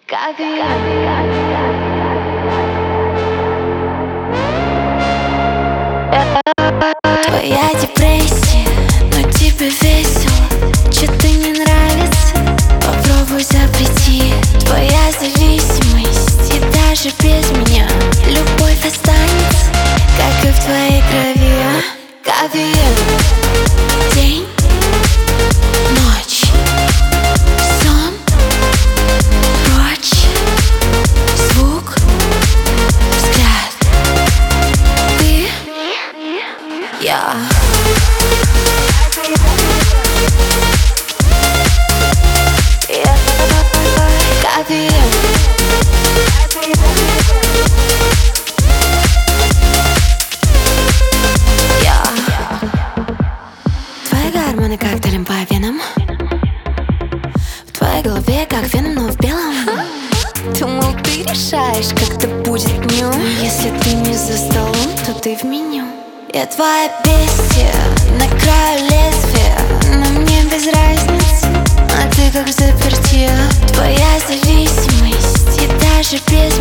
Твоя депрессия, но тебе весело. Чё-то не нравится, попробуй запрети. Твоя зависимость, и даже без меня любовь останется, как и в твоей крови. День, ночь, сон, прочь, звук, взгляд, ты, я. Твои гормоны коктейлем по венам. В твоей голове как веном, но в белом. Думал, ты решаешь, как это будет днем. Если ты не за столом, то ты в меню. Я твоя бестия, на краю лезвия, но мне без разницы, а ты как заперти. Твоя зависимость, и даже без